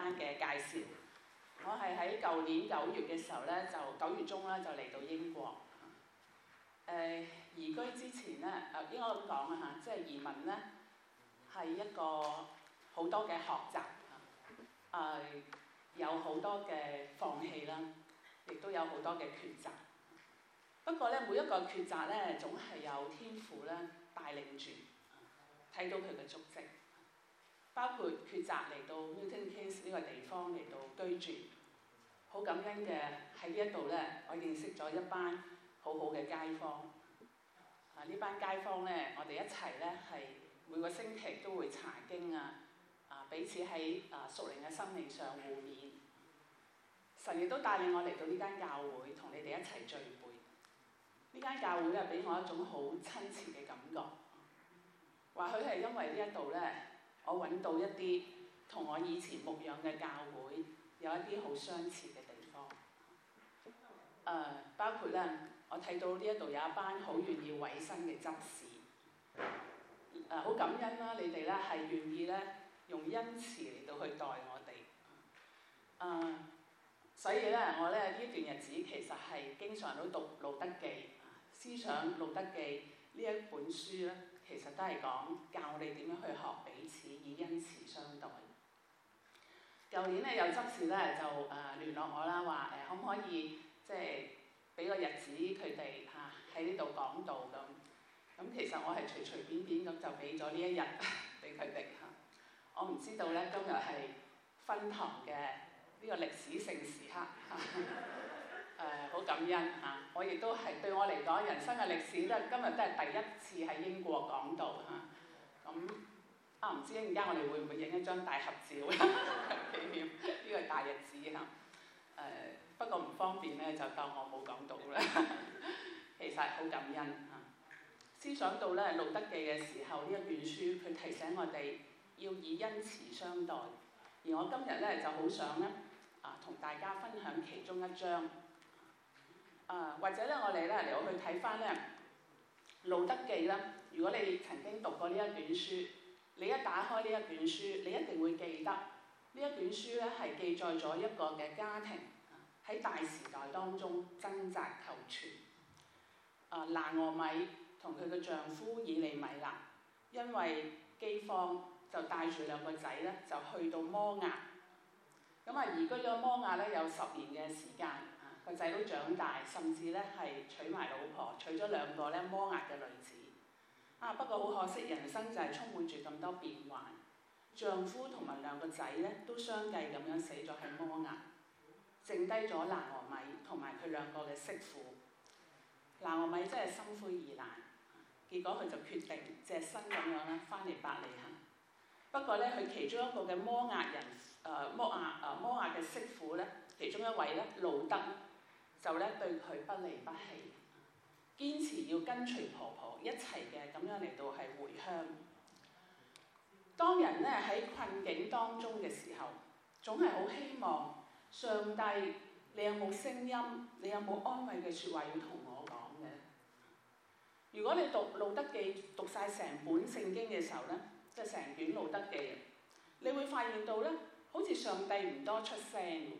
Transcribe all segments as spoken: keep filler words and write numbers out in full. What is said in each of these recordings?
單嘅介紹。我係喺舊年九月嘅時候咧，就九月中咧就嚟到英國。誒、呃、移居之前咧，誒應該咁講啊嚇，即係移民咧係一個好多嘅學習，誒、呃、有好多嘅放棄啦，亦都有好多嘅抉擇。不過咧，每一個抉擇咧，總係有天父咧帶領住，睇到佢嘅足跡。包括抉擇嚟到 Milton Keynes 呢個地方嚟到居住，好感恩嘅喺呢一度咧，我認識咗一班好好嘅街坊。啊，呢班街坊咧，我哋一齊咧係每個星期都會查經啊，啊彼此喺啊屬靈嘅生命上互勉。神亦都帶領我嚟到呢間教會，同你哋一齊聚會。呢間教會咧，俾我一種好親切嘅感覺。或許係因為呢一度咧，我揾到一啲同我以前牧養嘅教會有一啲好相似嘅地方。誒、呃，包括咧，我睇到呢一度有一班好願意委身嘅執事。誒、呃，好感恩啦！你哋咧係願意咧用恩慈嚟到去待我哋。誒、呃，所以咧，我咧呢一段日子其實係經常都讀《路德記》，思想《路德記》呢一本書咧。其實都係講教我哋點樣去學彼此以恩慈相待。舊年咧有執事咧就誒、呃、聯絡我啦，話誒、呃、可唔可以即係俾個日子佢哋嚇喺呢度講道咁。咁其實我係隨隨便便咁就俾咗呢一日俾佢哋嚇。我唔知道咧今日係分堂嘅呢個歷史性時刻嚇。誒好、呃、感恩嚇、啊！我亦都係對我嚟講，人生嘅歷史咧，今日都係第一次喺英國講道嚇。咁啊，唔知陣間我哋會唔會影一張大合照紀念呢個大日子嚇？誒、啊、不過唔方便咧，就當我冇講到啦。其實好感恩嚇、啊。思想到咧《路德記》嘅時候，呢一卷書佢提醒我哋要以恩慈相待。而我今日咧就好想咧啊，同大家分享其中一章。啊，或者咧，我哋咧嚟我去睇翻咧《路德記》啦。如果你曾經讀過呢一卷書，你一打開呢一卷書，你一定會記得呢一卷書咧係記載咗一個嘅家庭喺大時代當中掙扎求存。啊，拿俄米同佢嘅丈夫以利米勒，因為饑荒就帶住兩個仔咧就去到摩押。咁啊，移居咗摩押咧有十年嘅時間。個仔都長大，甚至咧係娶埋老婆，娶咗兩個咧摩押嘅女子。啊，不過好可惜，人生就係充滿住咁多變幻。丈夫同埋兩個仔咧都相繼咁樣死咗喺摩押，剩低咗拿俄米同埋佢兩個嘅媳婦。拿俄米真係心灰意冷，結果佢就決定隻身咁樣咧翻嚟伯利恆。不過咧，佢其中一個嘅摩押人，誒、呃、摩押誒摩押嘅媳婦咧，其中一位咧路德。就咧對佢不離不棄，堅持要跟隨婆婆一齊嘅咁樣嚟到係回鄉。當人咧喺困境當中嘅時候，總係好希望上帝，你有冇聲音？你有冇安慰嘅説話要同我講嘅？如果你讀路德記讀晒成本聖經嘅時候咧，即係成卷路德記，你會發現到咧，好似上帝唔多出聲。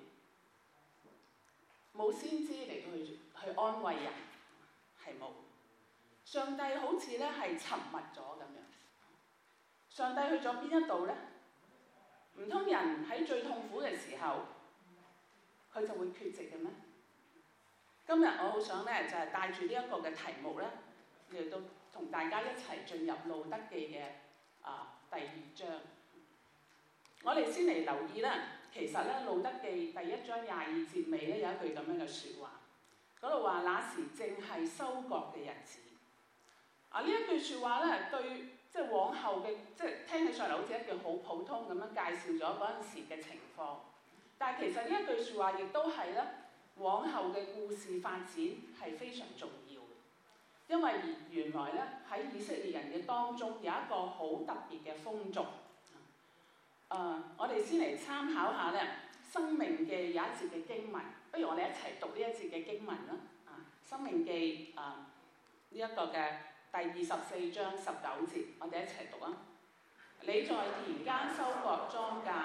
冇先知嚟到去去安慰人，係冇。上帝好似咧係沉默咗咁樣。上帝去咗邊一度咧？唔通人喺最痛苦嘅時候，佢就會缺席嘅咩？今日我好想咧就係帶住呢一個嘅題目咧，嚟到同大家一齊進入路德記嘅啊第二章。我哋先嚟留意啦。其實咧，《路德記》第一章廿二節尾咧有一句咁樣嘅説話，嗰度話：那時正係收割嘅日子。啊，呢一句説話咧，對即係往後嘅，即係聽起上嚟好似一句好普通咁樣介紹咗嗰陣時嘅情況。但係其實呢一句説話亦都係咧，往後嘅故事發展係非常重要嘅，因為原來咧喺以色列人嘅當中有一個好特別嘅風俗。誒、uh，我哋先嚟參考下咧《申命記》有一節嘅經文，不如我哋一齊讀呢一節嘅經文啦。啊，《申命記》啊呢一個嘅第二十四章十九節，我哋一齊讀啊！你在田間收割莊稼，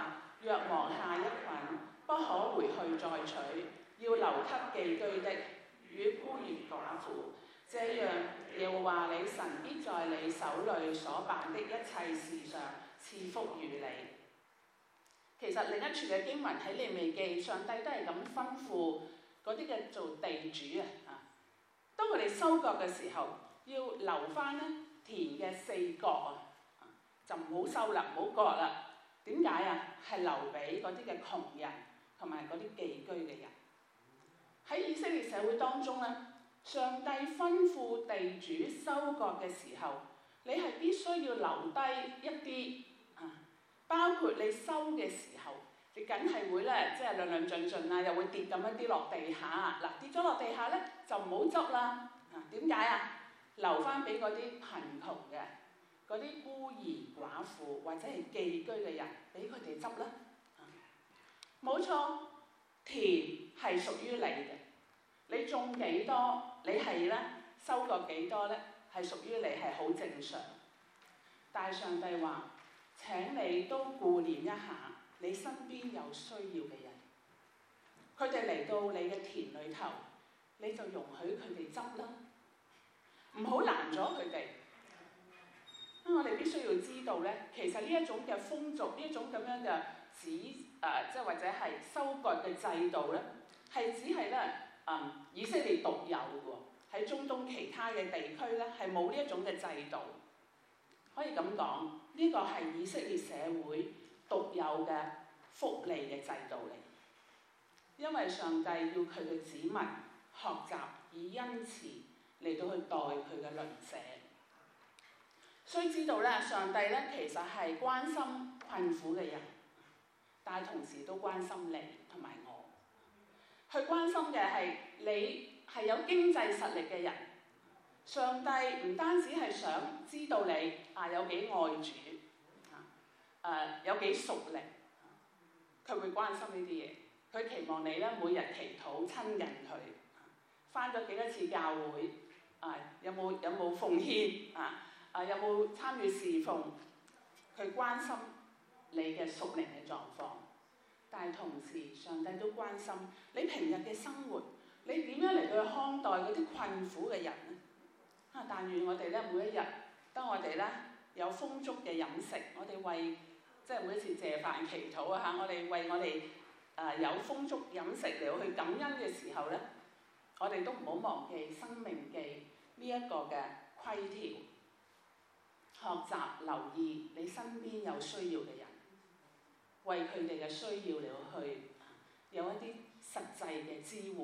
若忘下一捆，不可回去再取，要留給寄居的與孤兒寡婦。這樣，耶和華你神必在你手裏所辦的一切事上賜福與你。其實另一處嘅經文喺利未記，上帝都係咁吩咐嗰啲嘅做地主啊，當佢哋收割嘅時候，要留翻咧田嘅四角啊，就唔好收啦，唔好割啦。點解啊？係留俾嗰啲嘅窮人同埋嗰啲寄居嘅人。喺以色列社會當中咧，上帝吩咐地主收割嘅時候，你係必須要留低一啲啊，包括你收嘅時候，你梗係會咧，即係論論盡盡啊，又會跌咁一啲落地下。嗱，跌咗落地下咧，就唔好執啦。啊，點解啊？留翻俾嗰啲貧窮嘅、嗰啲孤兒寡婦或者係寄居嘅人，俾佢哋執啦。冇錯，田係屬於你嘅，你種幾多，你係咧收割幾多咧，係屬於你，係好正常。但係上帝話：請你都顧念一下你身邊有需要嘅人，佢哋嚟到你嘅田裏頭，你就容許佢哋執啦。唔好攔咗佢哋。我哋必須要知道咧，其實呢一種嘅風俗，呢一種咁樣嘅指誒，即係或者係收割嘅制度咧，係只係咧誒以色列獨有嘅喎。喺中東其他嘅地區咧，係冇呢一種嘅制度。可以咁講，呢個係以色列社會獨有嘅福利嘅制度嚟。因為上帝要佢嘅子民學習以恩慈嚟到去待佢嘅鄰舍，須知道咧，上帝咧其實係關心困苦嘅人，但係同時都關心你同埋我。佢關心嘅係你係有經濟實力嘅人。上帝唔單止係想知道你啊有幾愛主啊，誒有幾屬靈，佢會關心呢啲嘢。佢期望你咧每日祈禱親近佢，返咗幾多次教會。啊！有冇有冇奉獻啊？啊！有冇參與侍奉？佢關心你嘅屬靈嘅狀況，但係同時上帝都關心你平日嘅生活，你點樣嚟到去看待嗰啲困苦嘅人呢？啊！但願我哋咧每一日，當我哋咧有豐足嘅飲食，我哋為即係每一次謝飯祈禱啊嚇，我哋為我哋啊有豐足飲食嚟到去感恩嘅時候咧，我哋都唔好忘記《申命記》呢一個嘅規條，學習留意你身邊有需要嘅人，為佢哋嘅需要嚟去有一啲實際嘅支援。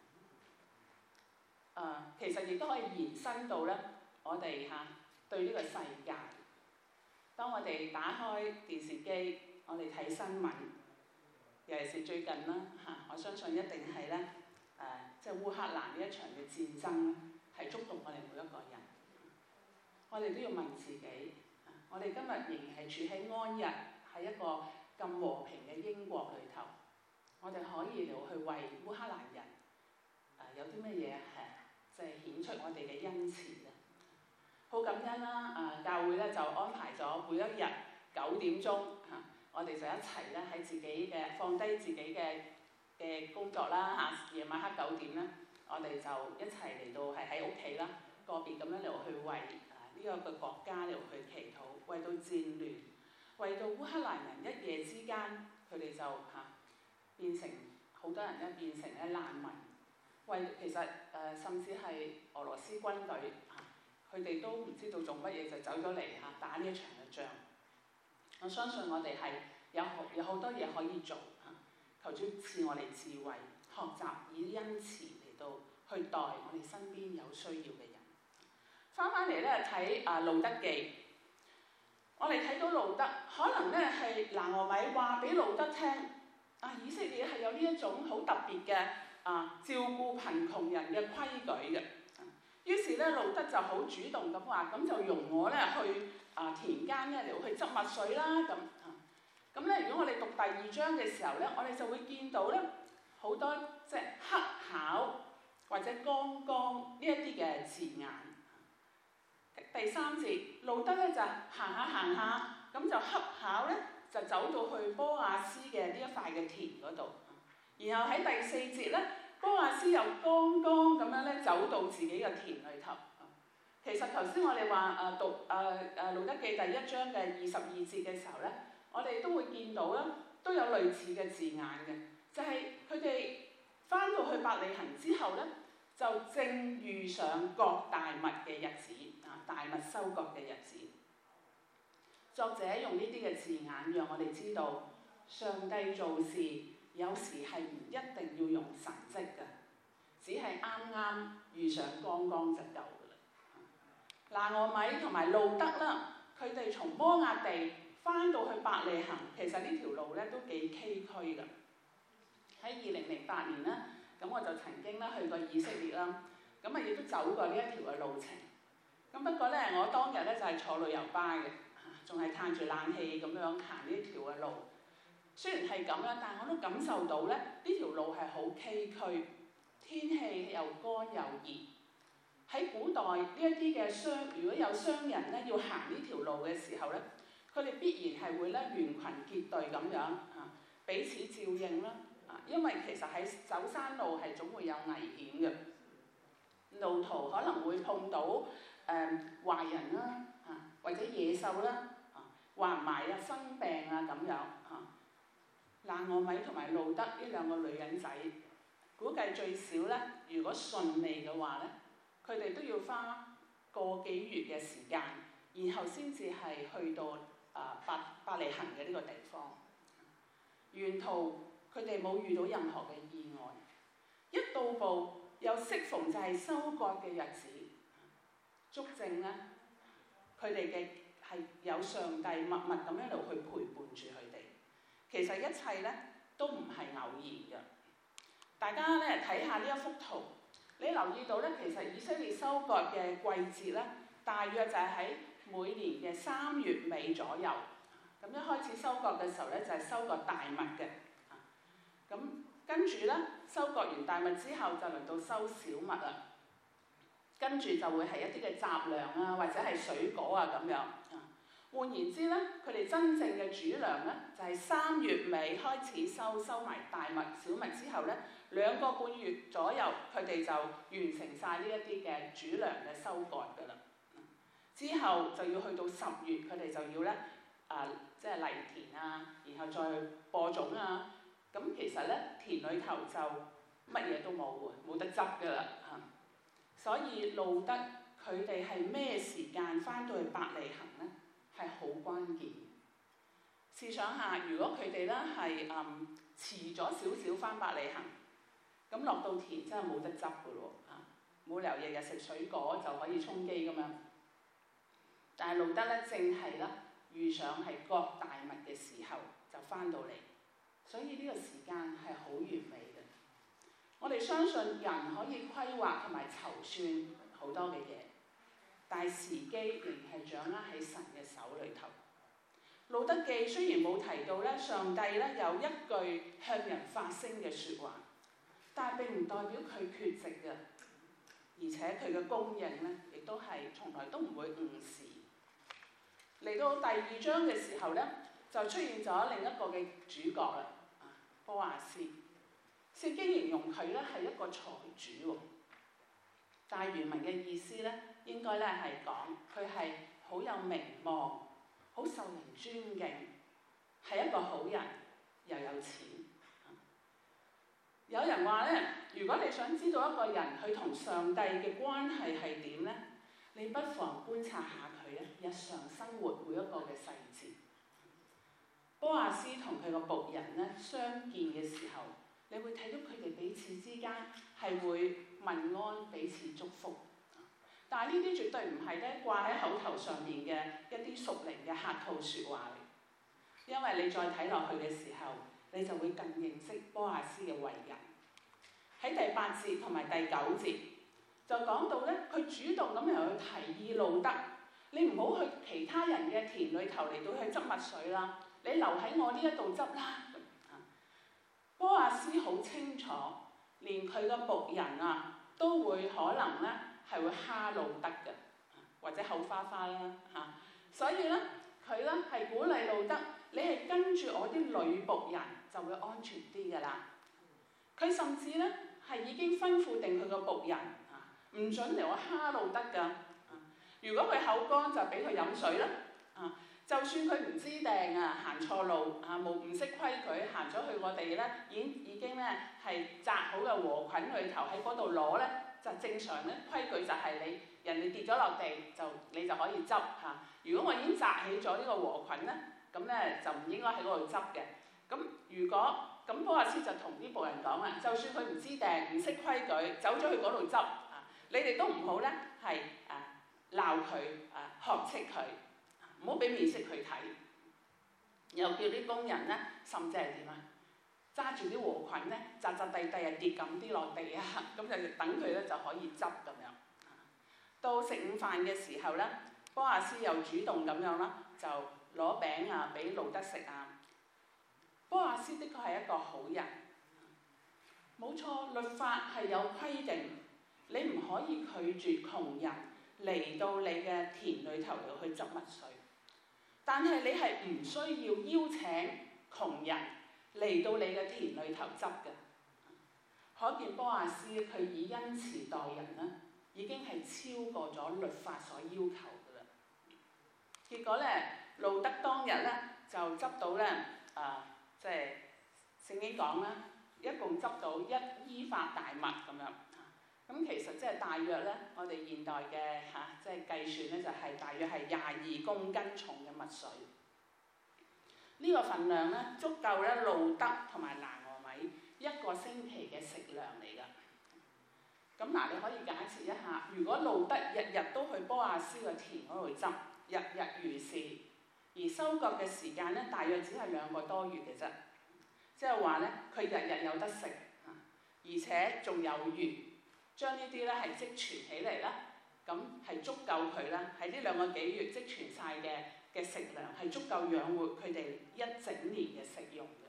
啊，其實亦都可以延伸到咧，我哋嚇對呢個世界。當我哋打開電視機，我哋睇新聞，尤其是最近啦嚇，我相信一定係咧誒，即係烏克蘭呢一場嘅戰爭咧，係觸動我哋每一個人。我哋都要問自己，我哋今日仍然係處喺安逸，喺一個咁和平嘅英國裏頭，我哋可以嚟去為烏克蘭人誒、呃、有啲乜嘢係即係顯出我哋嘅恩慈咧。好感恩啦！誒、呃、教會咧就安排咗每一日九點鐘嚇、啊，我哋就一齊咧喺自己嘅放低自己嘅嘅工作啦嚇，夜、啊、晚黑九點咧，我哋就一齊嚟到係喺屋企啦，個別咁樣嚟去為誒呢個嘅國家嚟去祈禱，為到戰亂，為到烏克蘭人一夜之間佢哋就嚇、啊、變成好多人咧變成咧難民，為其實誒、呃、甚至係俄羅斯軍隊嚇。啊佢哋都唔知道做乜嘢就走咗嚟嚇打呢一場嘅仗。我相信我哋係有好有好多嘢可以做嚇，求主賜我哋智慧，學習以恩慈嚟到去待我哋身邊有需要嘅人。翻返嚟咧睇啊路得記，我哋睇到路得可能咧係拿俄米話俾路得聽，啊以色列係有呢一種好特別嘅啊照顧貧窮人嘅規矩嘅。於是咧，路得就好主動咁話，咁就容我咧去啊田間咧嚟去執麥穗啦咁啊。咁咧，如果我哋讀第二章嘅時候咧，我哋就會見到咧好多即係恰巧或者剛剛呢一啲嘅字眼。第三節，路得咧就行下行下，咁就恰巧咧就走到去波亞斯嘅呢一塊嘅田嗰度。然後喺第四節咧，波亞斯又剛剛咁樣咧走到自己嘅田裏頭。其實頭先我哋話誒讀誒誒路得記第一章嘅二十二節嘅時候咧，我哋都會見到啦，都有類似嘅字眼嘅，就係佢哋翻到去伯利恆之後咧，就正遇上割大麥嘅日子啊，大麥收割嘅日子。作者用呢啲嘅字眼，讓我哋知道上帝做事有時係唔一定要用神蹟嘅，只係啱啱遇上剛剛就夠㗎啦。拿俄米同埋路得啦，佢哋從摩押地翻到去伯利恆，其實呢條路咧都幾崎嶇㗎。喺二零零八年咧，咁我就曾經咧去過以色列啦，咁啊亦都走過呢一條嘅路程。咁不過咧，我當日咧就係坐旅遊巴嘅，仲係嘆住冷氣咁樣行呢條嘅路。雖然係咁樣，但係我都感受到咧，呢條路係好崎嶇，天氣又乾又熱。喺古代呢一啲嘅商，如果有商人咧要行呢條路嘅時候咧，佢哋必然係會咧聯群結隊咁樣啊，彼此照應啦啊，因為其實喺走山路係總會有危險嘅，路途可能會碰到誒、呃、壞人啦啊，或者野獸啦啊，橫埋啊生病啊咁樣啊。拿俄米同埋路得呢兩個女人仔，估計最少咧，如果順利嘅話咧，佢哋都要花個幾月嘅時間，然後先至係去到啊伯伯利恆嘅呢個地方。沿途佢哋冇遇到任何嘅意外，一到步又適逢就係收割嘅日子，足證咧佢哋嘅係有上帝默默咁一路去陪伴住佢哋。其實一切咧都唔係偶然嘅。大家咧睇下呢一幅圖，你留意到咧，其實以色列收割嘅季節咧，大約就係喺每年嘅三月尾左右。咁一開始收割嘅時候咧，就係收割大麥嘅。咁跟住咧，收割完大麥之後，就輪到收小麥啦。跟住就會係一啲嘅雜糧啊，或者係水果啊咁樣。換言之咧，佢哋真正嘅主糧咧，就係三月尾開始收，收埋大麥、小麥之後咧，兩個半月左右，佢哋就完成晒呢一啲嘅主糧嘅收割㗎啦。之後就要去到十月，佢哋就要咧啊，即係犁田啊，然後再播種啊。咁其實咧，田裏頭就乜嘢都冇喎，冇得執㗎啦嚇。所以路得佢哋係咩時間翻到去伯利恆咧？係好關鍵。試想下，如果佢哋咧係嗯遲咗少少翻伯利恆，咁落到田真係冇得執㗎咯嚇，冇理由日日食水果就可以充飢咁樣。但係路得咧正係咧遇上係割大麥嘅時候就翻到嚟，所以呢個時間係好完美嘅。我哋相信人可以規劃同埋籌算好多嘅嘢，但係時機仍係掌握喺神嘅手裏頭。路得記雖然冇提到咧，上帝咧有一句向人發聲嘅説話，但係並唔代表佢缺席嘅，而且佢嘅供應咧，亦都係從來都唔會誤事。嚟到第二章嘅時候咧，就出現咗另一個嘅主角啦，波亞斯。聖經形容佢咧係一個財主喎，但係原文嘅意思咧，應該咧係講佢係好有名望，好受人尊敬，係一個好人，又有錢。有人話咧，如果你想知道一個人佢同上帝嘅關係係點咧，你不妨觀察下佢咧日常生活每一個嘅細節。波亞斯同佢個僕人咧相見嘅時候，你會睇到佢哋彼此之間係會問安，彼此祝福。但係呢啲絕對唔係咧掛喺口頭上面嘅一啲屬靈嘅客套説話嚟，因為你再睇落去嘅時候，你就會更認識波亞斯嘅為人。喺第八節同埋第九節就講到咧，佢主動咁樣去提議路得，你唔好去其他人嘅田裏頭嚟到去執麥穗啦，你留喺我呢一度執啦。波亞斯好清楚，連佢個僕人啊都會可能咧係會蝦路得嘅，或者口花花啦嚇。所以咧， 佢咧係鼓勵路德，你係跟住我啲女僕人就會安全啲㗎啦。佢甚至咧係已經吩咐定佢個僕人啊，唔準嚟我蝦路德㗎。如果佢口乾就俾佢飲水啦。啊，就算佢唔知定啊，行錯路啊，冇唔識規矩，行咗去我哋咧，已經已經咧係紮好嘅禾捆裏頭喺嗰度攞咧，就正常咧規矩就係你人哋跌咗落地就你就可以執嚇。如果我已經紮起咗呢個禾捆咧，咁咧就唔應該喺嗰度執嘅。咁如果咁波阿斯就同啲僕人講啦，就算佢唔知定唔識規矩，走咗去嗰度執啊，你哋都唔好咧係啊鬧佢啊學斥佢。唔好俾面色佢睇，又叫啲工人咧，甚至係點啊？揸住啲禾捆咧，扎扎地地啊跌咁啲落地啊，咁就等佢咧就可以執咁樣。到食午飯嘅時候咧，波阿斯又主動咁樣啦，就攞餅啊俾路德食啊。波阿斯的確係一個好人，冇錯，律法係有規定，你唔可以拒絕窮人嚟到你嘅田裏頭度去執麥穗。但係你係唔需要邀請窮人嚟到你嘅田裏頭執嘅。可見波阿斯佢以恩慈待人咧，已經係超過咗律法所要求嘅啦。結果咧，路德當日咧就執到咧啊，即係聖經講啦，一共執到一伊法大麥咁樣。咁其實即係大約咧，我哋現代嘅嚇、啊、即係計算咧，就係、是、大約係廿二公斤重嘅麥穗。呢、這個份量咧，足夠咧路德同埋拿俄米一個星期嘅食糧嚟㗎。咁嗱，你可以假設一下，如果路德日日都去波阿斯嘅田嗰度執，日日如是，而收割嘅時間咧，大約只係兩個多月嘅啫。即係話咧，佢日日有得食，而且仲有餘。將呢啲咧係積存起嚟啦，咁係足夠佢啦，喺呢兩個幾月積存晒嘅嘅食糧係足夠養活佢哋一整年嘅食用嘅。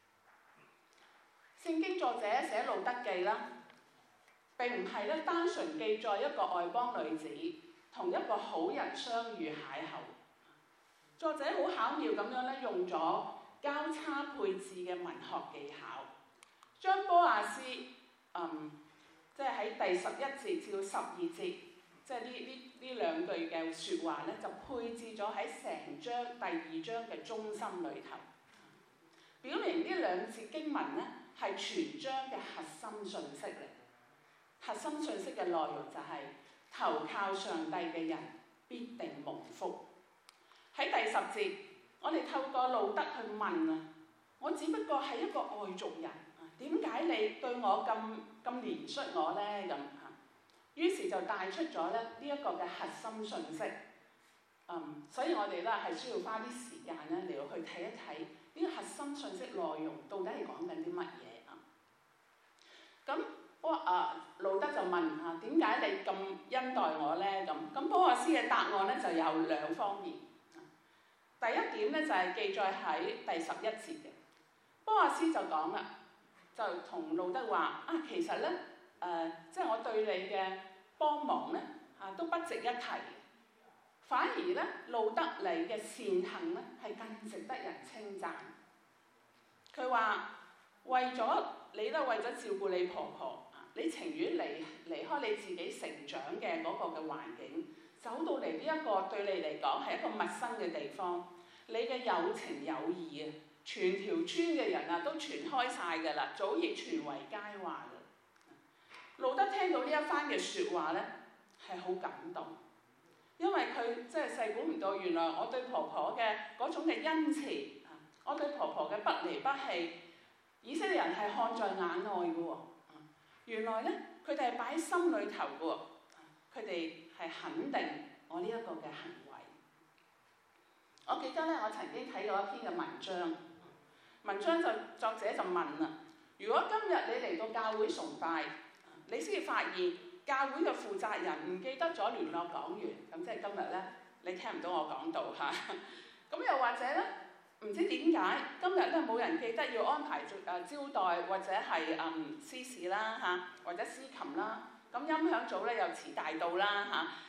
聖經作者寫路德記啦，並唔係咧單純記載一個外邦女子同一個好人相遇邂逅。作者好巧妙咁樣咧，用咗交叉配置嘅文學技巧，將波阿斯嗯。即係喺第十一節至到十二節，即係呢呢呢兩句嘅説話咧，就配置咗喺成章第二章嘅中心裏頭，表明呢兩節經文咧係全章嘅核心信息嚟。核心信息嘅內容就係、是、投靠上帝嘅人必定蒙福。喺第十節，我哋透過路德去問啊，我只不過係一個外族人。點解你對我咁咁憐恤我呢？咁嚇，於是就帶出咗咧呢一個嘅核心信息。嗯，所以我哋咧係需要花啲時間咧嚟到去睇一睇呢個核心信息內容到底係講緊啲乜嘢啊？咁波啊路德就問嚇，點解你咁恩待我呢？咁咁波阿斯嘅答案咧就有兩方面。第一點咧就係記載喺第十一節嘅，波阿斯就講啦。就同路德話啊，其實咧誒、呃，即係我對你嘅幫忙咧啊，都不值一提。反而咧，路德你嘅善行咧係更值得人稱讚。佢話為咗你咧，為咗照顧你婆婆，你情願離離開你自己成長嘅嗰個嘅環境，走到嚟呢一個對你嚟講係一個陌生嘅地方。你嘅有情有義啊！全條村嘅人啊，都傳開晒㗎啦，早已傳為佳話㗎。路德聽到呢一番嘅説話咧，係好感動，因為佢即係細估唔到，原來我對婆婆嘅嗰種嘅恩慈，我對婆婆嘅不離不棄，以色列人係看在眼內嘅喎。原來咧，佢哋係擺喺心裏頭嘅喎，佢哋係肯定我呢一個嘅行為。我記得咧，我曾經睇過一篇嘅文章。文章就作者就問啦：如果今日你嚟到教會崇拜，你先至發現教會嘅負責人唔記得咗聯絡講員，咁即係今日咧你聽唔到我講道嚇。咁又或者咧，唔知點解今日咧冇人記得要安排誒招待或者係誒司事啦嚇，或者司琴啦。咁音響組咧又遲大到啦嚇。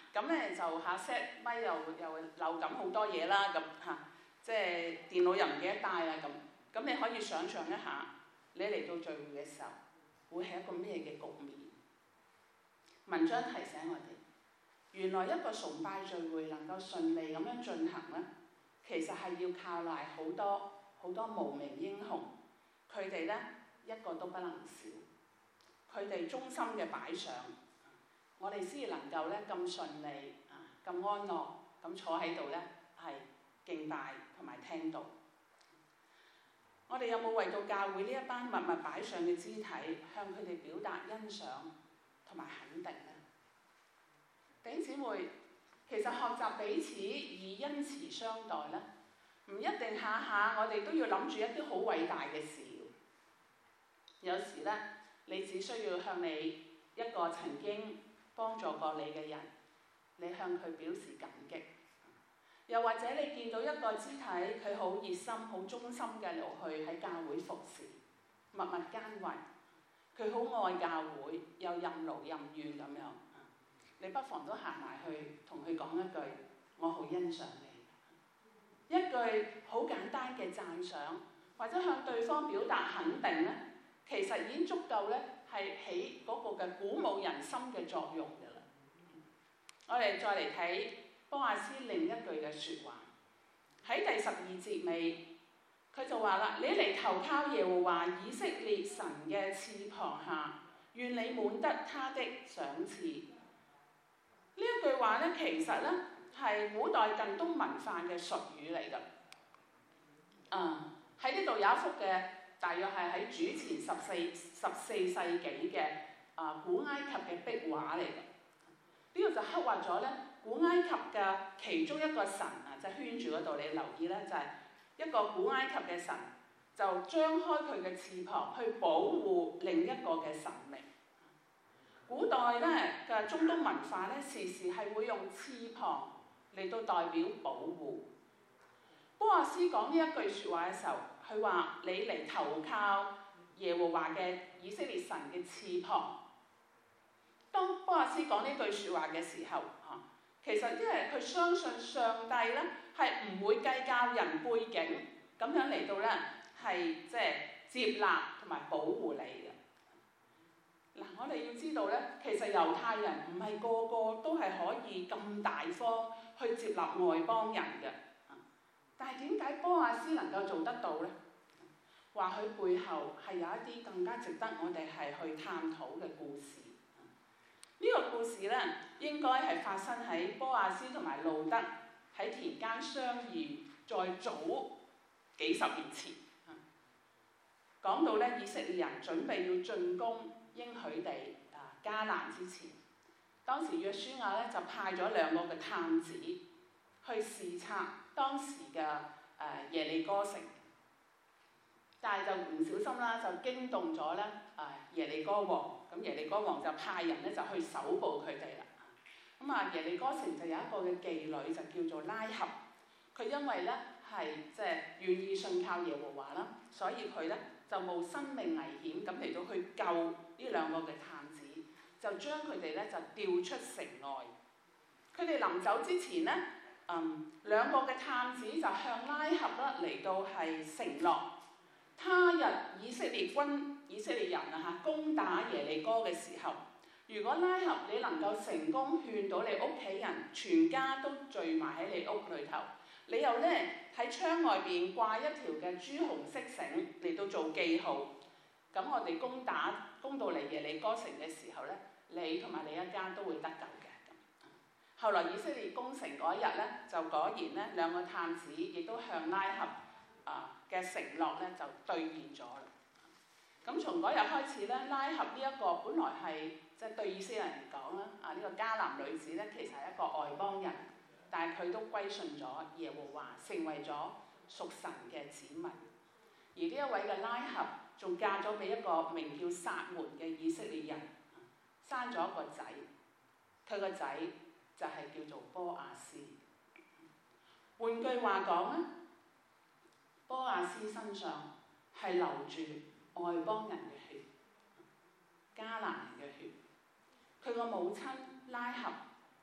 咁咧就下 set 咪又又漏緊好多嘢啦，咁嚇，即係電腦又唔記得帶啦咁。咁你可以想像一下，你嚟到聚會嘅時候，會係一個咩嘅局面？文章提醒我哋，原來一個崇拜聚會能夠順利咁樣進行咧，其實係要靠賴好多好多無名英雄，佢哋咧一個都不能少，佢哋忠心嘅擺上，我哋先能夠咧咁順利啊，咁安樂咁坐喺度咧係敬拜同埋聽道。我哋有冇為到教會呢一班默默擺上嘅肢體，向佢哋表達欣賞同埋肯定呢？弟兄姊妹，其實學習彼此以恩慈相待咧，唔一定下下我哋都要諗住一啲好偉大嘅事。有時咧，你只需要向你一個曾經幫助過你嘅人，你向佢表示感激。又或者你見到一個肢體，佢好熱心、好忠心嘅落去喺教會服侍，默默耕耘，佢好愛教會，又任勞任怨咁樣。你不妨都行埋去同佢講一句：我好欣賞你。一句好簡單嘅讚賞，或者向對方表達肯定咧，其實已經足夠咧，係起嗰個嘅鼓舞人心嘅作用㗎啦。我哋再嚟睇波阿斯另一句嘅説話，喺第十二節尾，佢就話啦：你嚟投靠耶和華以色列神嘅翅膀下，願你滿得他的賞賜。呢一句話咧，其實咧係古代近東文化嘅術語嚟㗎。啊，喺呢度有一幅嘅，大約係喺主前十四十四世紀嘅啊古埃及嘅壁畫嚟㗎。呢度就刻畫咗咧古埃及嘅其中一個神啊，就圈住嗰度，你留意咧就係、是、一個古埃及嘅神，就張開佢嘅翅膀去保護另一個嘅神明。古代咧嘅中東文化咧，時時係會用翅膀嚟到代表保護。波阿斯講呢一句説話嘅時候，佢話：你嚟投靠耶和華嘅以色列神嘅翅膀。當波阿斯講呢句説話嘅時候，啊，其實因為佢相信上帝咧係唔會計較人背景，咁樣嚟到咧係即係接納同埋保護你嘅。嗱，我哋要知道咧，其實猶太人唔係個個都係可以咁大方去接納外邦人嘅。但係點解波阿斯能夠做得到咧？或許背後係有一啲更加值得我哋係去探討嘅故事。呢、這個故事咧，應該係發生喺波阿斯同埋路德喺田間相遇，再早幾十年前。講到咧，以色列人準備要進攻應許地啊迦南之前，當時約書亞咧就派咗兩個嘅探子去視察當時嘅誒、呃、耶利哥城，但係就唔小心啦，就驚動咗咧誒耶利哥王。咁耶利哥王就派人咧就去搜捕佢哋啦。咁啊耶利哥城就有一個嘅妓女就叫做拉合，佢因為咧係即係願意信靠耶和華啦，所以佢咧就冒生命危險咁嚟到去救呢兩個嘅探子，就將佢哋咧就調出城外。佢哋臨走之前咧，嗯兩個嘅探子就向拉合咧嚟到係承諾，他日以色列軍以色列人啊嚇攻打耶利哥嘅時候，如果拉合你能夠成功勸到你屋企人全家都聚埋喺你屋裏頭，你又咧喺窗外邊掛一條嘅朱紅色繩嚟到做記號，咁我哋攻打攻到嚟耶利哥城嘅時候咧，你同埋你一家都會得救嘅。後來以色列攻城嗰一日咧，就果然咧兩個探子亦都向拉合啊嘅承諾咧就兌現咗啦。咁從嗰日開始咧，拉合呢一個本來係即係對以色列人嚟講啦，啊呢個迦南女子咧其實係一個外邦人，但係佢都歸順咗耶和華，成為咗屬神嘅子民。而呢一位嘅拉合仲嫁咗俾一個名叫撒門嘅以色列人，生咗一個仔，佢個仔就係叫做波阿斯。換句話講咧，波阿斯身上係流住外邦人嘅血，迦南人嘅血。佢個母親拉合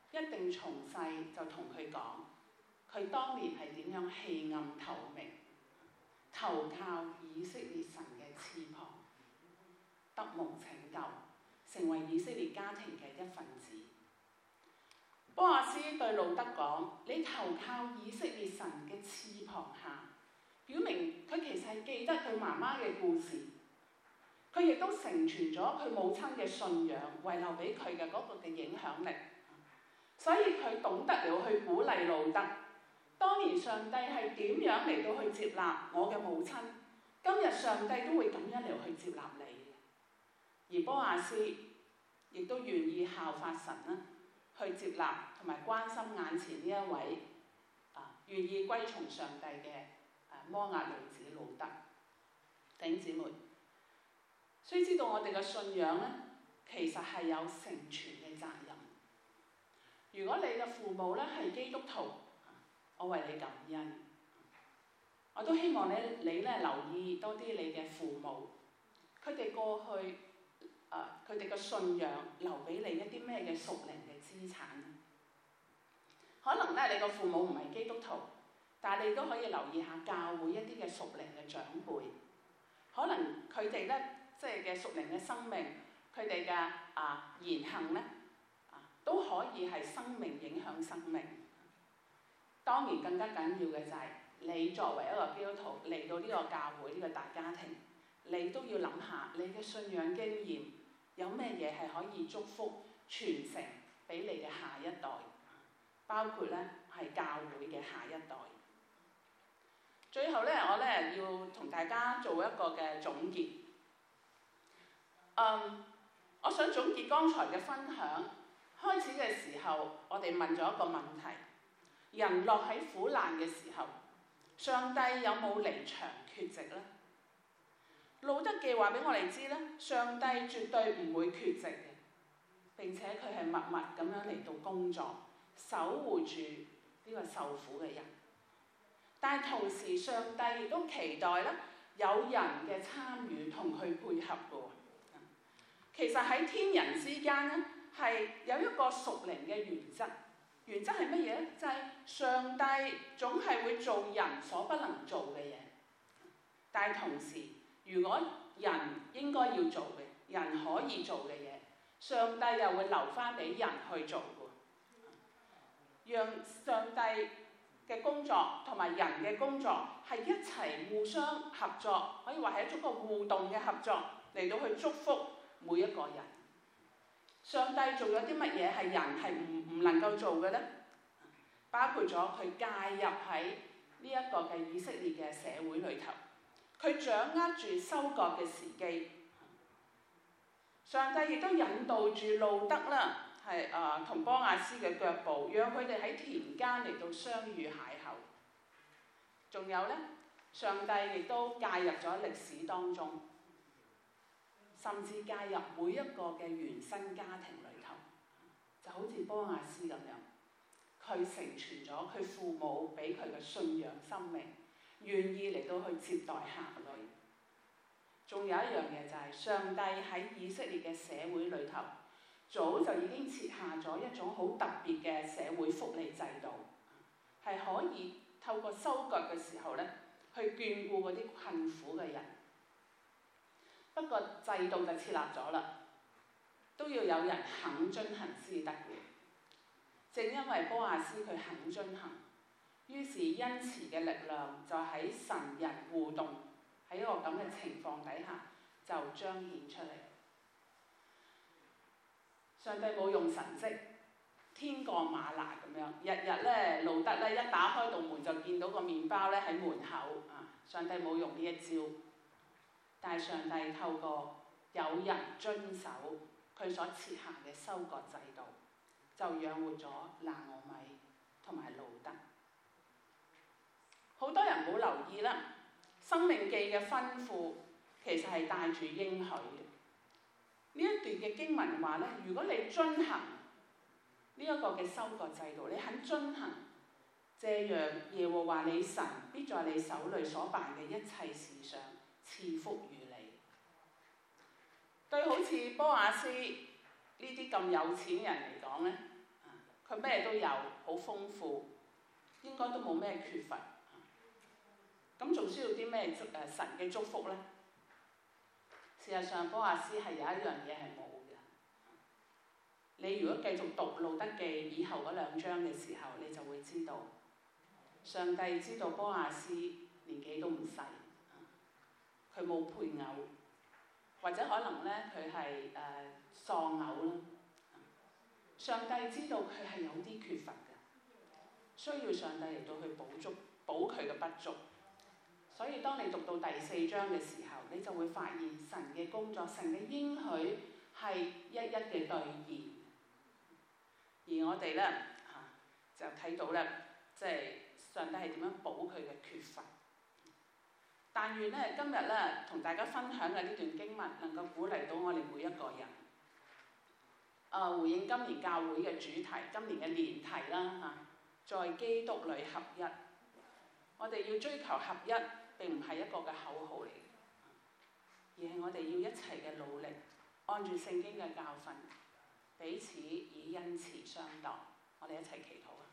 一定從細就同佢講，佢當年係點樣棄暗投明，投靠以色列神嘅翅膀，得蒙拯救，成為以色列家庭嘅一份子。波亞斯對路得講：你投靠以色列神嘅翅膀下，表明佢其實係記得佢媽媽嘅故事，佢亦都承傳咗佢母親嘅信仰，遺留俾佢嘅嗰個嘅影響力。所以佢懂得了去鼓勵路得。當年上帝係點樣嚟到去接納我嘅母親，今日上帝都會咁樣嚟去接納你。而波亞斯亦都願意效法神啦，去接納同埋關心眼前呢一位啊願意歸從上帝嘅摩押女子路得。弟兄姊妹，須知道我哋嘅信仰咧，其實係有成全嘅責任。如果你嘅父母咧係基督徒，我為你感恩。我都希望咧你咧留意多啲你嘅父母，佢哋過去啊佢哋嘅信仰留俾你一啲咩嘅屬靈嘅資產。可能咧你個父母唔係基督徒，但係你都可以留意下教會一啲嘅屬靈嘅長輩，可能佢哋咧即係嘅屬靈嘅生命，佢哋嘅啊言行咧啊都可以係生命影響生命。當然更加緊要嘅就係你作為一個基督徒嚟到呢個教會呢個大家庭，你都要諗下你嘅信仰經驗有咩嘢係可以祝福傳承俾你嘅下一代，包括咧係教會嘅下一代。最後咧，我咧要同大家做一個嘅總結。嗯，我想總結剛才嘅分享。開始嘅時候，我哋問咗一個問題：人落喺苦難嘅時候，上帝有冇離場缺席呢？路得記話俾我哋知咧，上帝絕對唔會缺席嘅，並且佢係默默咁樣嚟到工作，守護住呢個受苦嘅人。但係同時，上帝亦都期待咧有人嘅參與同佢配合嘅。其實喺天人之間咧，係有一個屬靈嘅原則。原則係乜嘢咧？就係、是、上帝總係會做人所不能做嘅嘢，但係同時，如果人應該要做嘅、人可以做嘅嘢，上帝又會留翻俾人去做嘅，讓上帝嘅工作同埋人嘅工作係一齊互相合作，可以話係一種個互動嘅合作嚟到去祝福每一個人。上帝做咗啲乜嘢係人係唔唔能夠做嘅呢？包括咗佢介入喺呢一個嘅以色列嘅社會裏頭，佢掌握住收割嘅時機。上帝亦都引導住路得啦，係啊同波亞斯嘅腳步，讓佢哋喺田間嚟到相遇邂逅。仲有呢，上帝亦都介入咗歷史當中。甚至介入每一個嘅原生家庭裏頭，就好似波亞斯咁樣，佢承傳咗佢父母俾佢嘅信仰生命，願意嚟到去接待客旅。仲有一樣嘢就係、是、上帝喺以色列嘅社會裏頭，早就已經設下咗一種好特別嘅社會福利制度，係可以透過收割嘅時候咧，去眷顧嗰啲困苦嘅人。不過制度就設立咗啦，都要有人肯遵行先得嘅。正因為波亞斯佢肯遵行，於是恩慈嘅力量就喺神人互動喺一個咁嘅情況底下就彰顯出嚟。上帝冇用神蹟，天降嗎哪咁樣，日日咧路得咧一打開道門就見到個麵包咧喺門口啊！上帝冇用呢一招。但係上帝透過有人遵守佢所設下嘅收割制度，就養活咗拿俄米同埋路得。好多人冇留意啦，《申命記》嘅吩咐其實係帶住應許嘅。呢一段嘅經文話咧，如果你遵行呢一個嘅收割制度，你肯遵行，這樣耶和華你神必在你手裏所辦嘅一切事上賜福於你。對好似波亞斯呢啲咁有錢人嚟講咧， 佢咩都有，好豐富，應該都冇咩缺乏。咁仲需要啲咩誒神嘅祝福呢？事實上，波亞斯係有一樣嘢係冇嘅。你如果繼續讀路得記以後嗰兩章嘅時候，你就會知道，上帝知道波亞斯年紀都唔細，佢冇配偶，或者可能咧佢係誒喪偶啦。上帝知道佢係有啲缺乏嘅，需要上帝嚟到去補足補佢嘅不足。所以當你讀到第四章嘅時候，你就會發現神嘅工作，神嘅應許係一一嘅兌現。而我哋咧嚇就睇到咧，即係上帝係點樣補佢嘅缺乏。但願咧今日咧同大家分享嘅呢段經文，能夠鼓勵到我哋每一個人。啊，回應今年教會嘅主題，今年嘅年題啦嚇，在基督裏合一。我哋要追求合一，並唔係一個嘅口號嚟，而係我哋要一齊嘅努力，按住聖經嘅教訓，彼此以恩慈相待。我哋一齊祈禱啊！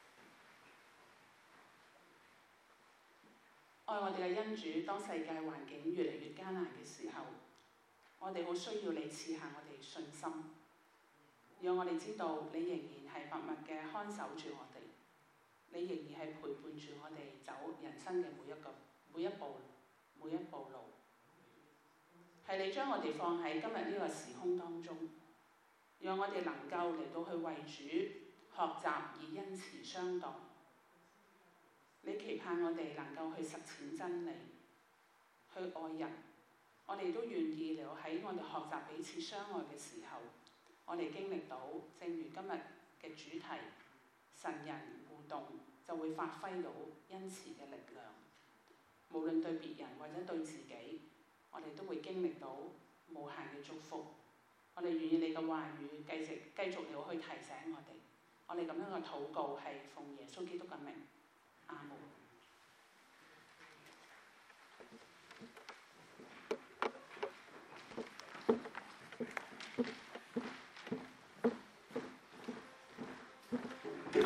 愛我哋嘅恩主，當世界環境越嚟越艱難嘅時候，我哋好需要你賜下我哋信心，讓我哋知道你仍然係默默嘅看守住我哋。你仍然係陪伴住我哋走人生嘅每一個每一步每一步路，係你將我哋放喺今日呢個時空當中，讓我哋能夠嚟到去為主學習以恩慈相待。你期盼我哋能夠去實踐真理，去愛人。我哋都願意嚟到喺我哋學習彼此相愛嘅時候，我哋經歷到，正如今日嘅主題，神人互動就會發揮到恩慈嘅力量，無論對別人或者對自己，我哋都會經歷到無限嘅祝福。我哋願意你嘅話語繼續繼續嚟去提醒我哋，我哋咁樣嘅禱告係奉耶穌基督